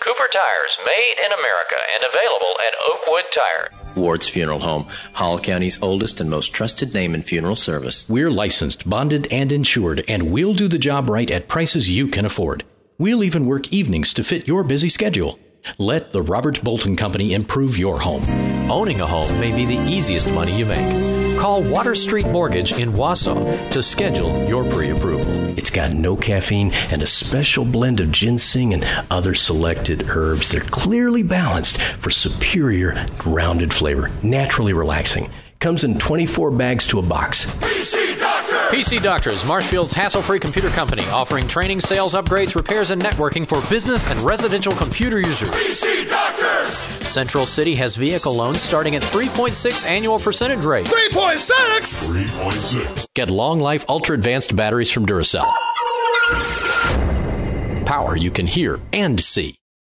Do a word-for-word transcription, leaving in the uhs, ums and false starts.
Cooper Tires, made in America and available at Oakwood Tire. Ward's Funeral Home, Hall County's oldest and most trusted name in funeral service. We're licensed, bonded, and insured, and we'll do the job right at prices you can afford. We'll even work evenings to fit your busy schedule. Let the Robert Bolton Company improve your home. Owning a home may be the easiest money you make. Call Water Street Mortgage in Wausau to schedule your pre-approval. It's got no caffeine and a special blend of ginseng and other selected herbs. They're clearly balanced for superior, rounded flavor, naturally relaxing. Comes in twenty-four bags to a box. P C Doctor! P C Doctors, Marshfield's hassle-free computer company, offering training, sales, upgrades, repairs, and networking for business and residential computer users. P C Doctors! Central City has vehicle loans starting at three point six annual percentage rate. three point six? three point six. Get long-life, ultra-advanced batteries from Duracell. Power you can hear and see.